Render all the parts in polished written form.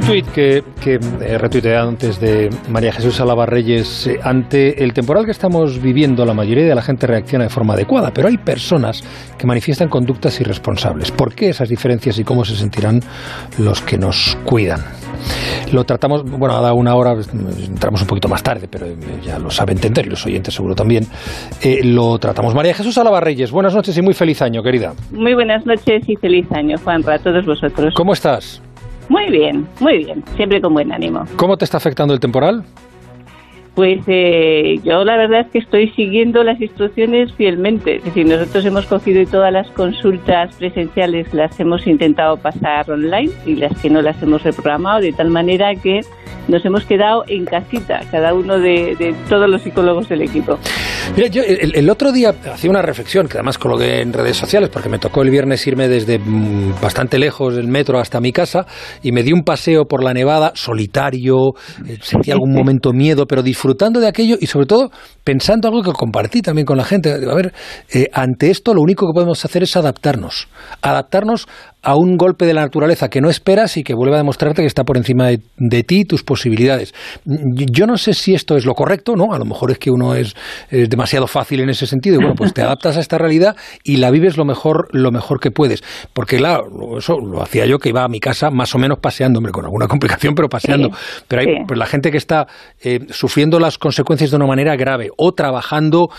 tuit que he retuiteado antes de María Jesús Álava Reyes. Ante el temporal que estamos viviendo, la mayoría de la gente reacciona de forma adecuada, pero hay personas que manifiestan conductas irresponsables. ¿Por qué esas diferencias y cómo se sentirán los que nos cuidan? Lo tratamos, bueno, ha dado una hora, entramos un poquito más tarde, pero ya lo sabe entender y los oyentes seguro también. Lo tratamos. María Jesús Álava Reyes, buenas noches y muy feliz año, querida. Muy buenas noches y feliz año, Juanra, a todos vosotros. ¿Cómo estás? Muy bien, siempre con buen ánimo. ¿Cómo te está afectando el temporal? Pues yo la verdad es que estoy siguiendo las instrucciones fielmente. Es decir, nosotros hemos cogido todas las consultas presenciales, las hemos intentado pasar online y las que no las hemos reprogramado, de tal manera que nos hemos quedado en casita, cada uno de todos los psicólogos del equipo. Mira, yo el otro día hacía una reflexión, que además coloqué en redes sociales, porque me tocó el viernes irme desde bastante lejos del metro hasta mi casa, y me di un paseo por la Nevada, solitario, sentí algún momento miedo, pero disfrutando de aquello y sobre todo pensando algo que compartí también con la gente. A ver, ante esto lo único que podemos hacer es adaptarnos a un golpe de la naturaleza que no esperas y que vuelve a demostrarte que está por encima de ti y tus posibilidades. Yo no sé si esto es lo correcto, ¿no? A lo mejor es que uno es demasiado fácil en ese sentido y bueno, pues te adaptas a esta realidad y la vives lo mejor que puedes. Porque claro, eso lo hacía yo, que iba a mi casa más o menos paseando, hombre, con alguna complicación, pero paseando. Sí, pero hay pues la gente que está sufriendo las consecuencias de una manera grave o trabajando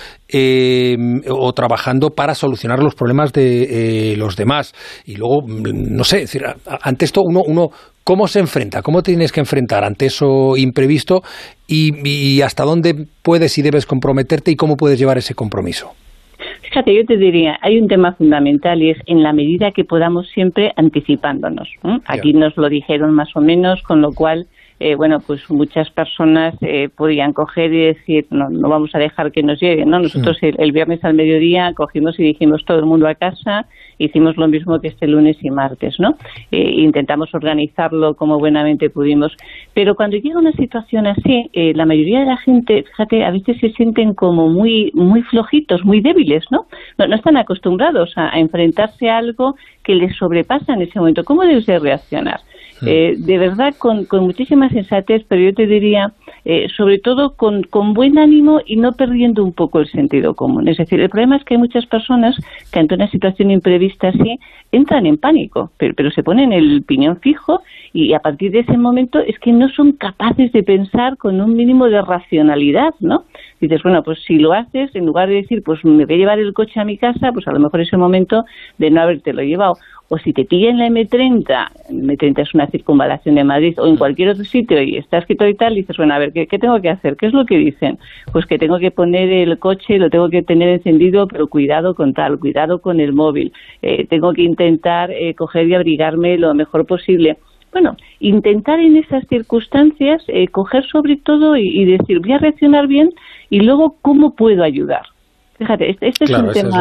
para solucionar los problemas de los demás. Y luego, no sé, es decir, ante esto uno ¿cómo se enfrenta? ¿Cómo te tienes que enfrentar ante eso imprevisto? Y hasta dónde puedes y debes comprometerte y cómo puedes llevar ese compromiso. Fíjate, yo te diría, hay un tema fundamental y es en la medida que podamos siempre anticipándonos. Aquí nos lo dijeron más o menos, con lo cual bueno, pues muchas personas podían coger y decir, no vamos a dejar que nos lleguen, ¿no? Nosotros el viernes al mediodía cogimos y dijimos todo el mundo a casa, hicimos lo mismo que este lunes y martes, ¿no? Intentamos organizarlo como buenamente pudimos, pero cuando llega una situación así, la mayoría de la gente, fíjate, a veces se sienten como muy flojitos, muy débiles, ¿no? No están acostumbrados a enfrentarse a algo que les sobrepasa en ese momento. ¿Cómo debes de reaccionar? De verdad, con muchísima sensatez, pero yo te diría, sobre todo con buen ánimo y no perdiendo un poco el sentido común. Es decir, el problema es que hay muchas personas que ante una situación imprevista así entran en pánico, pero se ponen el piñón fijo y a partir de ese momento es que no son capaces de pensar con un mínimo de racionalidad, ¿no? Dices, bueno, pues si lo haces, en lugar de decir, pues me voy a llevar el coche a mi casa, pues a lo mejor es el momento de no habértelo llevado. O si te pilla en la M30 es una circunvalación de Madrid, o en cualquier otro sitio y está escrito y tal, y dices, bueno, a ver, ¿qué tengo que hacer? ¿Qué es lo que dicen? Pues que tengo que poner el coche, lo tengo que tener encendido, pero cuidado con tal, cuidado con el móvil. Tengo que intentar coger y abrigarme lo mejor posible. Bueno, intentar en esas circunstancias coger sobre todo y decir, voy a reaccionar bien y luego, ¿cómo puedo ayudar? Fíjate, este es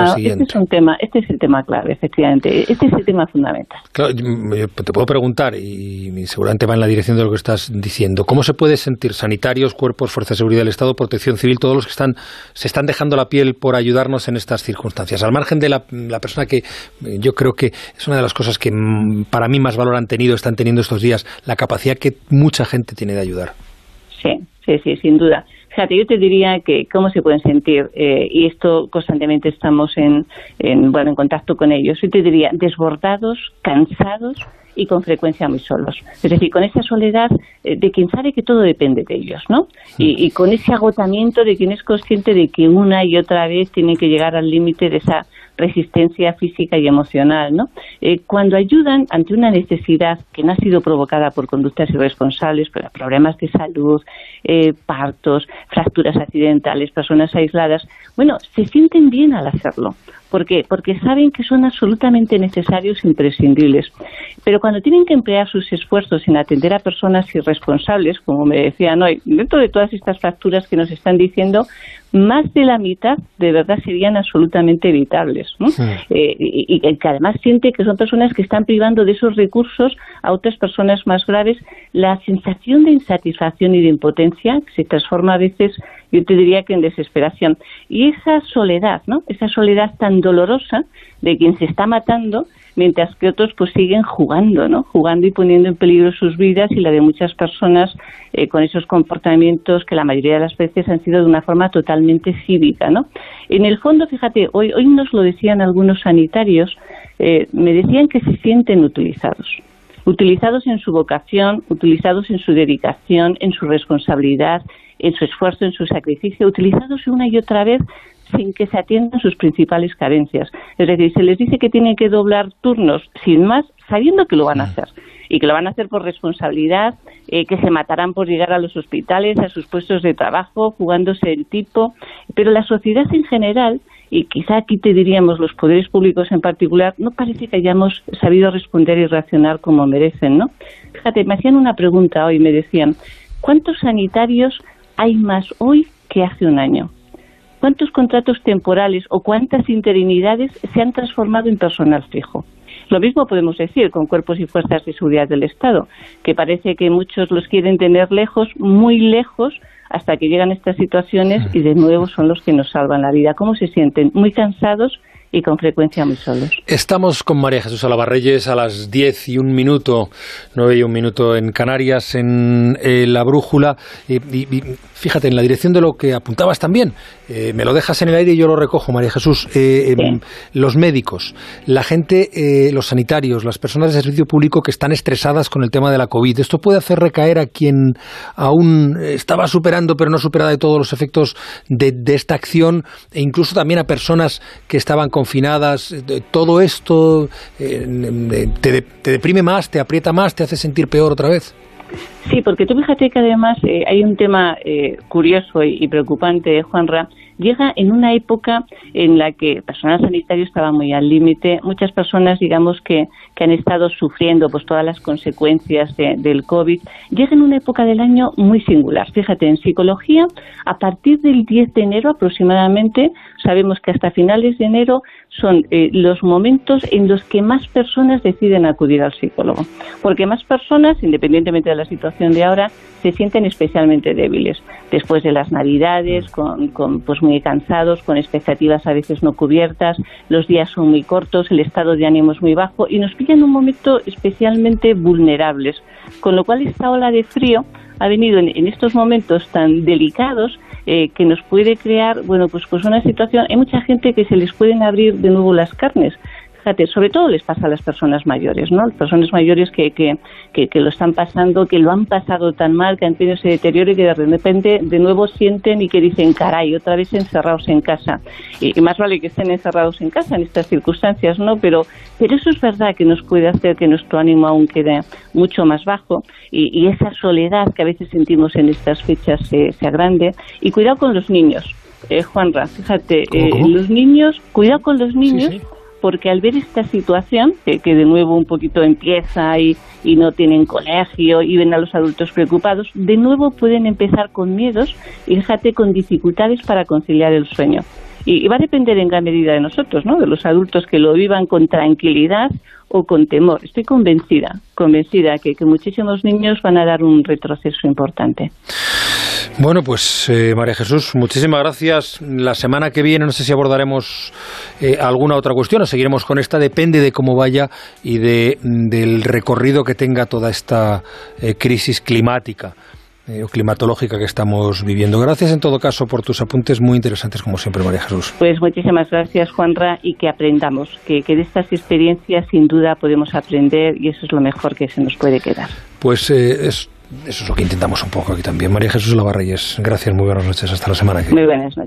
el tema clave, efectivamente. Este es el tema fundamental. Claro, te puedo preguntar, y seguramente va en la dirección de lo que estás diciendo, ¿cómo se puede sentir sanitarios, cuerpos, fuerzas de seguridad del Estado, protección civil, todos los que se están dejando la piel por ayudarnos en estas circunstancias? Al margen de la persona que yo creo que es una de las cosas que para mí más valor están teniendo estos días, la capacidad que mucha gente tiene de ayudar. Sí, sin duda. Fíjate, yo te diría que cómo se pueden sentir, y esto constantemente estamos en contacto con ellos. Yo te diría desbordados, cansados y con frecuencia muy solos. Es decir, con esa soledad de quien sabe que todo depende de ellos, ¿no? Y con ese agotamiento de quien es consciente de que una y otra vez tiene que llegar al límite de esa resistencia física y emocional, ¿no? Cuando ayudan ante una necesidad que no ha sido provocada por conductas irresponsables, pero problemas de salud, partos, fracturas accidentales, personas aisladas, bueno, se sienten bien al hacerlo. ¿Por qué? Porque saben que son absolutamente necesarios e imprescindibles. Pero cuando tienen que emplear sus esfuerzos en atender a personas irresponsables, como me decían hoy, dentro de todas estas fracturas que nos están diciendo, más de la mitad de verdad serían absolutamente evitables, ¿no? Sí. Y que además siente que son personas que están privando de esos recursos a otras personas más graves. La sensación de insatisfacción y de impotencia se transforma a veces, yo te diría que en desesperación. Y esa soledad, ¿no? Esa soledad tan dolorosa de quien se está matando, mientras que otros pues siguen jugando, ¿no? Jugando y poniendo en peligro sus vidas y la de muchas personas con esos comportamientos que la mayoría de las veces han sido de una forma totalmente cívica, ¿no? En el fondo, fíjate, hoy nos lo decían algunos sanitarios, me decían que se sienten utilizados en su vocación, utilizados en su dedicación, en su responsabilidad, en su esfuerzo, en su sacrificio, utilizados una y otra vez sin que se atiendan sus principales carencias. Es decir, se les dice que tienen que doblar turnos sin más, sabiendo que lo van a hacer, y que lo van a hacer por responsabilidad, que se matarán por llegar a los hospitales, a sus puestos de trabajo, jugándose el tipo. Pero la sociedad en general, y quizá aquí te diríamos los poderes públicos en particular, no parece que hayamos sabido responder y reaccionar como merecen, ¿no? Fíjate, me hacían una pregunta hoy, me decían, ¿cuántos sanitarios hay más hoy que hace un año? ¿Cuántos contratos temporales o cuántas interinidades se han transformado en personal fijo? Lo mismo podemos decir con cuerpos y fuerzas de seguridad del Estado, que parece que muchos los quieren tener lejos, muy lejos, hasta que llegan estas situaciones y de nuevo son los que nos salvan la vida. ¿Cómo se sienten? Muy cansados y con frecuencia muy solos. Estamos con María Jesús Alabarreyes a las 10:01, 9:01 en Canarias, en La Brújula. Y fíjate, en la dirección de lo que apuntabas también, me lo dejas en el aire y yo lo recojo, María Jesús. Sí. Los médicos, la gente, los sanitarios, las personas de servicio público que están estresadas con el tema de la COVID. Esto puede hacer recaer a quien aún estaba superando, pero no supera de todos los efectos de esta acción, e incluso también a personas que estaban confinadas. Todo esto te deprime más, te aprieta más, te hace sentir peor otra vez. Sí, porque tú fíjate que además hay un tema curioso y preocupante, Juanra. Llega en una época en la que el personal sanitario estaba muy al límite. Muchas personas, digamos, que han estado sufriendo pues todas las consecuencias del COVID. Llega en una época del año muy singular. Fíjate, en psicología, a partir del 10 de enero aproximadamente, sabemos que hasta finales de enero son los momentos en los que más personas deciden acudir al psicólogo. Porque más personas, independientemente de la situación de ahora, se sienten especialmente débiles. Después de las Navidades, pues muy cansados, con expectativas a veces no cubiertas, los días son muy cortos, el estado de ánimo es muy bajo y nos pilla en un momento especialmente vulnerables. Con lo cual esta ola de frío ha venido en estos momentos tan delicados que nos puede crear, pues una situación. Hay mucha gente que se les pueden abrir de nuevo las carnes. Fíjate, sobre todo les pasa a las personas mayores, ¿no? Las personas mayores que lo están pasando, que lo han pasado tan mal, que han tenido ese deterioro y que de repente de nuevo sienten y que dicen, caray, otra vez encerrados en casa. Y más vale que estén encerrados en casa en estas circunstancias, ¿no? Pero eso es verdad que nos puede hacer que nuestro ánimo aún quede mucho más bajo y esa soledad que a veces sentimos en estas fechas se agrande. Y cuidado con los niños, Juanra, fíjate, ¿Cómo? Los niños, cuidado con los niños. Sí. Porque al ver esta situación, que de nuevo un poquito empieza y no tienen colegio y ven a los adultos preocupados, de nuevo pueden empezar con miedos y fíjate con dificultades para conciliar el sueño. Y va a depender en gran medida de nosotros, ¿no? De los adultos que lo vivan con tranquilidad o con temor. Estoy convencida que muchísimos niños van a dar un retroceso importante. Bueno, pues María Jesús, muchísimas gracias. La semana que viene no sé si abordaremos alguna otra cuestión o seguiremos con esta, depende de cómo vaya y del recorrido que tenga toda esta crisis climática o climatológica que estamos viviendo. Gracias en todo caso por tus apuntes muy interesantes como siempre, María Jesús. Pues muchísimas gracias, Juanra, y que aprendamos, que de estas experiencias sin duda podemos aprender y eso es lo mejor que se nos puede quedar. Pues eso es lo que intentamos un poco aquí también. María Jesús Alabarreyes, gracias, muy buenas noches, hasta la semana que viene. Muy buenas noches.